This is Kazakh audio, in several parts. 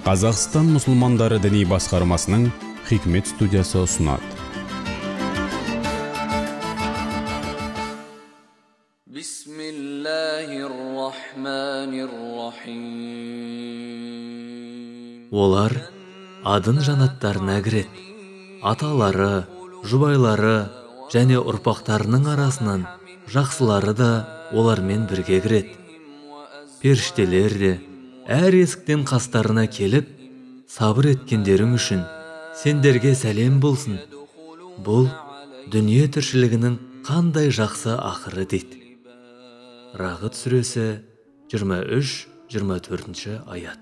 Қазақстан мұсылмандары діни басқармасының Хикмет студиясы ұсынады. Олар адын жанаттарына кіреді. Аталары, жұбайлары және ұрпақтарының арасынан жақсылары да олармен бірге кіреді. Періштелер де әр есіктен қастарына келіп, сабыр еткендерің үшін сендерге сәлем болсын. Бұл дүние тіршілігінің қандай жақсы ақыры дейді. Рағыт сүресі 23-24 аят.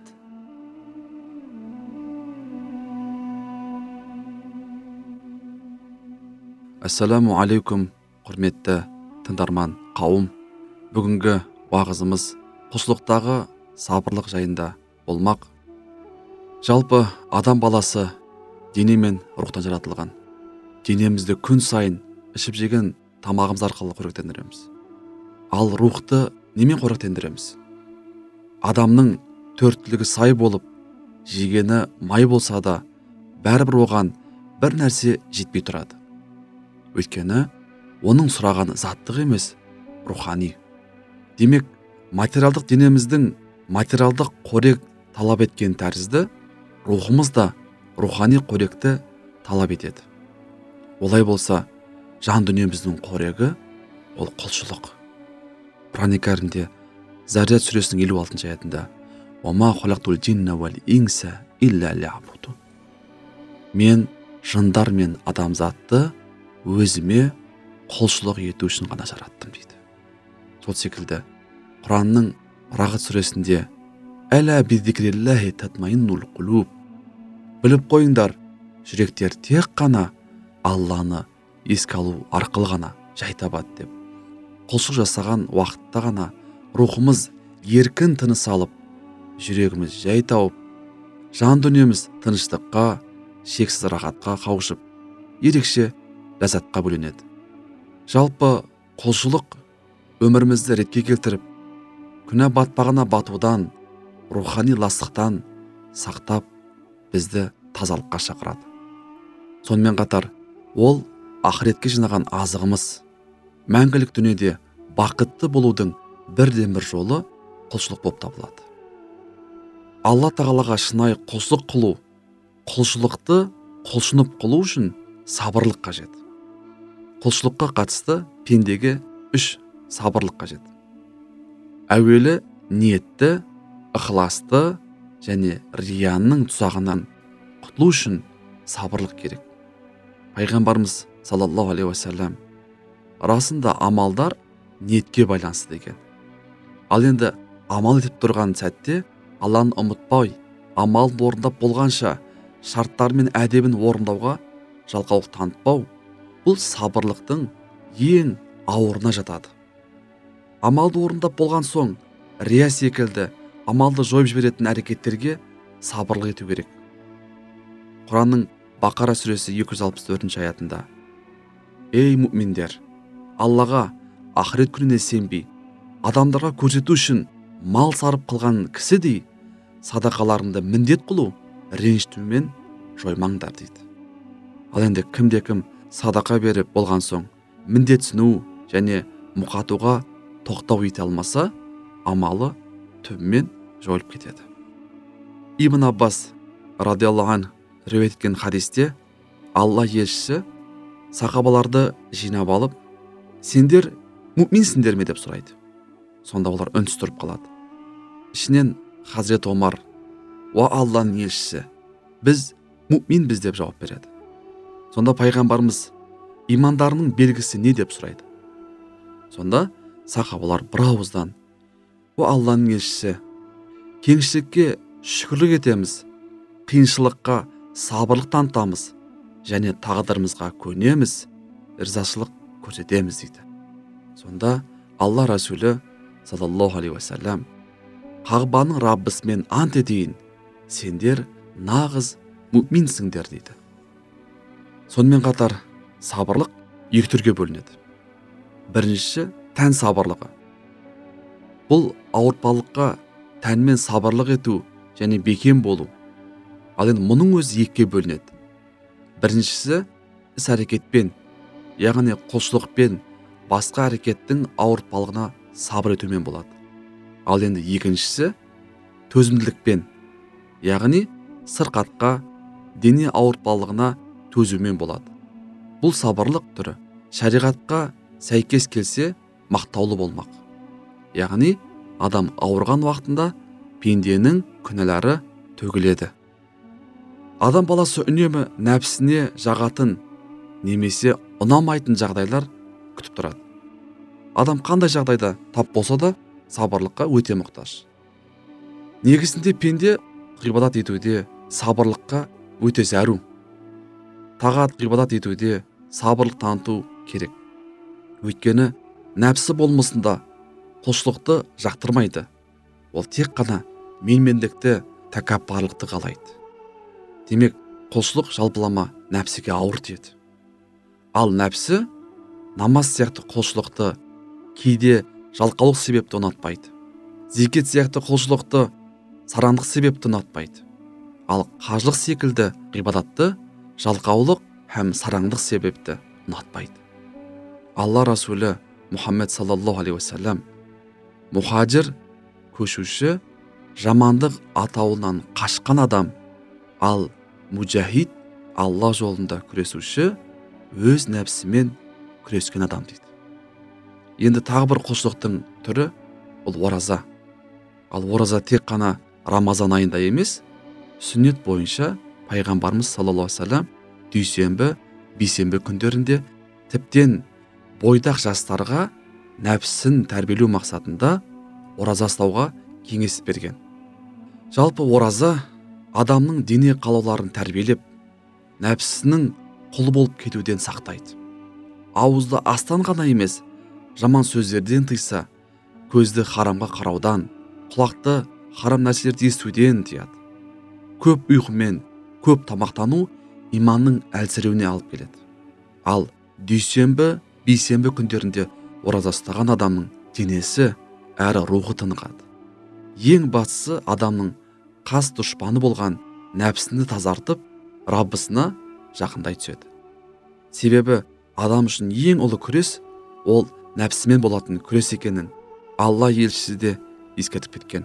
Ассаламу алейкум, құрметті тыңдарман қауым. Бүгінгі уағызымыз құлшылықтағы сабырлық жайында болмақ. Жалпы адам баласы дене мен рухтан жаратылған. Денемізді күн сайын ішіп жеген тамағымыз арқылы қоректендіреміз. Ал рухты немен қоректендіреміз? Адамның төрттілігі сай болып, жегені май болса да, бәрібір оған бір нәрсе жетпей тұрады. Өйткені оның сұрағаны заттық емес, рухани. Демек, материалдық денеміздің материалдық қорек талап еткен тәрізді, рухымыз да рухани қоректі талап етеді. Олай болса, жан дүниеміздің қорегі ол құлшылық. Құран кәрімде Зарият сүресінің 56 аятында «Уама халақтул джинна вал инса илля ли'будун». Мен жындар мен адамзатты өзіме құлшылық ету үшін ғана жараттым дейді. Сол секілді Құранның Рағыт сүресінде «Әла бидзикриллахи татмаиннул қулуб». Біліп қойыңдар, жүректер тек қана Алланы еске алу арқылы ғана жай табады деп. Құлшылық жасаған уақытта ғана рухымыз еркін тыныс алып, жүрегіміз жай тауып, жан дүниеміз тыныштыққа, шексіз рахатқа қауышып, ерекше ләззатқа бөленеді. Жалпы құлшылық өмірімізді ретке келтіріп, күнә батпағына батудан, рухани ластықтан сақтап, бізді тазалыққа шақырады. Сонымен қатар, ол ақыретке жинаған азығымыз. Мәңгілік дүниеде бақытты болудың бірден бір жолы құлшылық болып табылады. Алла тағалаға шынайы құлшылық қылу, құлшылықты құлшынып қылу үшін сабырлық қажет. Құлшылыққа қатысты пендеге 3 сабырлық қажет. Әуелі ниетті, ықыласты және рияның тұзағынан құтылу үшін сабырлық керек. Пайғамбарымыз саллаллаху алейхи уассалам расында амалдар ниетке байланысты деген. Ал енді амал етіп тұрған сәтте Алланы ұмытпай, амалды орындап болғанша шарттар мен әдебін орындауға жалқаулық танытпау, бұл сабырлықтың ең ауырына жатады. Амалды орындап болған соң рия секілді амалды жойып жіберетін әрекеттерге сабырлық ету керек. Құранның Бақара сүресі 264 аятында «Ей мүминдер, Аллаға ақырет күніне сенбей, адамдарға көрсету үшін мал сарып қылған кісідей садақаларыңды міндет қылу, ренжітумен жоймаңдар» дейді. Ал енді кімде-кім садақа беріп болған соң міндетсіну және мұқатуға тоқтау ете алмаса, амалы түбімен жойылып кетеді. Ибн Аббас радиаллаху анху риуаят еткен хадисте Алла елшісі сахабаларды жинап алып, сендер мүминсіңдер ме деп сұрайды. Сонда олар үнсіз тұрып қалады. Ішінен Хазірет Омар, уа Алланың елшісі, біз мүминбіз деп жауап береді. Сонда пайғамбарымыз имандарының белгісі не деп сұрайды. Сонда сахабалар бір ауыздан, уа Алланың елшісі, кеңшілікке шүкірлік етеміз, қиыншылыққа сабырлық танытамыз және тағдырымызға көнеміз, ырзашылық көрсетеміз дейді. Сонда Алла Расулі саллаллаху алейхи уассалам Қағбаның Раббысымен ант етейін, сендер нағыз мүминсіңдер дейді. Сонымен қатар сабырлық екі түрге бөлінеді. Біріншісі тән сабырлығы. Бұл ауыртпалыққа тәнмен сабырлық ету және бекем болу, Ал енді мұның өзі екіге бөлінеді. Біріншісі іс әрекетпен, яғни құлшылықпен басқа әрекеттің ауыртпалығына сабыр етумен болады. Ал енді екіншісі төзімділікпен, яғни сырқатқа, дене ауыртпалығына төзумен болады. Бұл сабырлық түрі шариғатқа сәйкес келсе мақтаулы болмақ. Яғни адам ауырған уақытында пенденің күнәлары төгіледі. Адам баласы үнемі нәпсіне жағатын немесе ұнамайтын жағдайлар күтіп тұрады. Адам қандай жағдайда тап болса да сабырлыққа өте мұқтаж. Негізінде пенде ғибадат етуде сабырлыққа өте зәру. Тағат ғибадат етуде сабырлық таныту керек. Өйткені нәпсі болмысында құлшылықты жақтырмайды. Ол тек қана менмендікті, тәкаппарлықты қалайды. Демек, құлшылық жалпылама нәпсіге ауыр тиеді. Ал нәпсі намаз сияқты құлшылықты кейде жалқаулық себепті ұнатпайды. Зекет сияқты құлшылықты сараңдық себепті ұнатпайды. Ал қажылық секілді ғибадатты жалқаулық һәм сараңдық себепті ұнатпайды. Алла Расулы Мұхаммед саллаллаху алейхи уассалам мұхаджир көшуші жамандық атауынан қашқан адам, ал мужахид Алла жолында күресуші өз нәпсімен күрескен адам дейді. Енді тағы бір құлшылықтың түрі ол ораза. Ал ораза тек қана Рамазан айында емес, сүннет бойынша пайғамбарымыз саллаллаху алейхи уассалам дүйсенбі, бейсенбі күндерінде тіптен бойдақ жастарға нәпсін тәрбиелеу мақсатында ораза ұстауға кеңес берген. Жалпы ораза адамның дене қалауларын тәрбиелеп, нәпсінің құлы болып кетуден сақтайды. Ауызды астан ғана емес, жаман сөздерден тыйса, көзді харамға қараудан, құлақты харам нәрселерді естуден тыяды. Көп ұйқымен, көп тамақтану иманның әлсіреуіне алып келеді. Ал дүйсенбі, бейсенбі күндерінде ораза ұстаған адамның денесі әрі рухы тынығады. Ең бастысы адамның қас дұшпаны болған нәпсіні тазартып, Раббысына жақындай түседі. Себебі адам үшін ең ұлы күрес ол нәпсімен болатын күрес екенін Алла елшісі де ескертіп кеткен.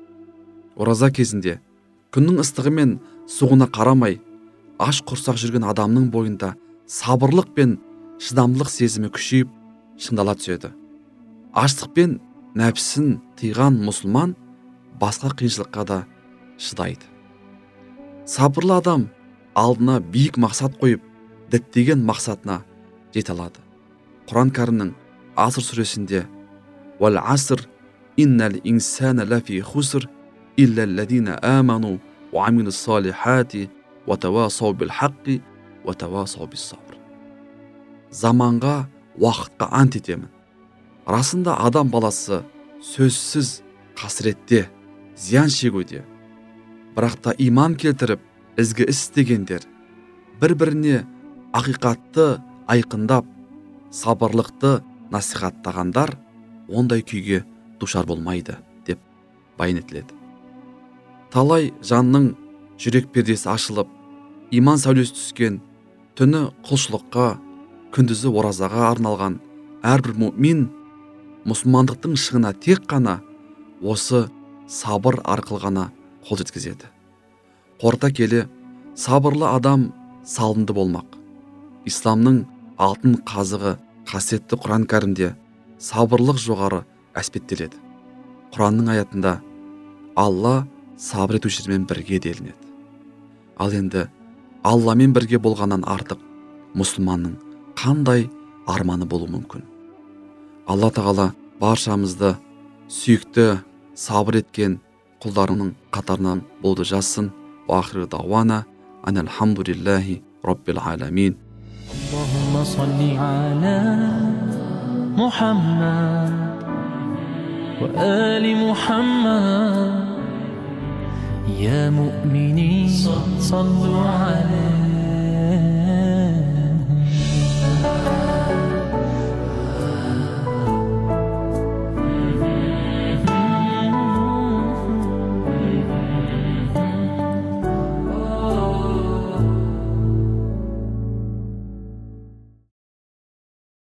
Ораза кезінде күннің ыстығы мен суығына қарамай аш құрсақ жүрген адамның бойында сабырлық пен шыдамдылық сезімі күшейіп шыңдала түседі. Аштықпен нәпсін тыйған мұсылман басқа қиыншылыққа да шыдайды. Сабырлы адам алдына биік мақсат қойып, діттеген мақсатына жете алады. Құран кәрімнің Аср сүресінде «Вал аср иннал инсана лафи хуср иллаллазина аману ва амилус салихати ва тавасау бил хаққи ва тавасау бис сабр». Заманға, уақытқа ант етемін. Расында адам баласы сөзсіз қасіретте, зиян шегуде. Бірақ та иман келтіріп, ізгі іс істегендер, бір-біріне ақиқатты айқындап, сабырлықты насихаттағандар ондай күйге душар болмайды деп баян етіледі. Талай жанның жүрек пердесі ашылып, иман сәулесі түскен, түні құлшылыққа, күндізі оразаға арналған әрбір мұмин мұсылмандықтың шыңына тек қана осы сабыр арқылы ғана қол жеткізеді. Қорыта келе, сабырлы адам салынды болмақ. Исламның алтын қазығы қасиетті Құран кәрімде сабырлық жоғары әспеттеледі. Құранның аятында Алла сабыр етушілермен бірге делінеді. Ал енді Алламен бірге болғаннан артық мұсылманның қандай арманы болу мүмкін? Алла тағала баршамызды сүйікті сабыр еткен құлдарының қатарынан болуды жазсын. Ва ахиру дауана анальхамдулиллахи раббил аламин. Аллахумма салли аля Мухаммад ва али Мухаммад. Я му'минин саллу алейhi